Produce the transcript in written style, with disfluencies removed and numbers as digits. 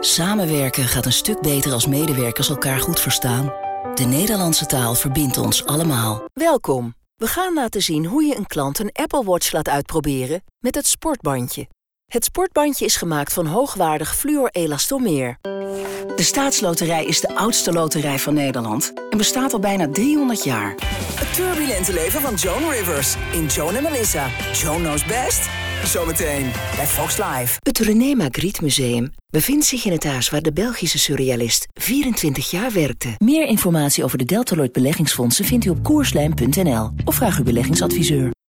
Samenwerken gaat een stuk beter als medewerkers elkaar goed verstaan. De Nederlandse taal verbindt ons allemaal. Welkom. We gaan laten zien hoe je een klant een Apple Watch laat uitproberen met het sportbandje. Het sportbandje is gemaakt van hoogwaardig fluorelastomeer. De Staatsloterij is de oudste loterij van Nederland en bestaat al bijna 300 jaar. Het turbulente leven van Joan Rivers in Joan en Melissa. Joan knows best. Zometeen bij Fox Live. Het René Magritte Museum bevindt zich in het huis waar de Belgische surrealist 24 jaar werkte. Meer informatie over de Deltaloid beleggingsfondsen vindt u op koerslijn.nl of vraag uw beleggingsadviseur.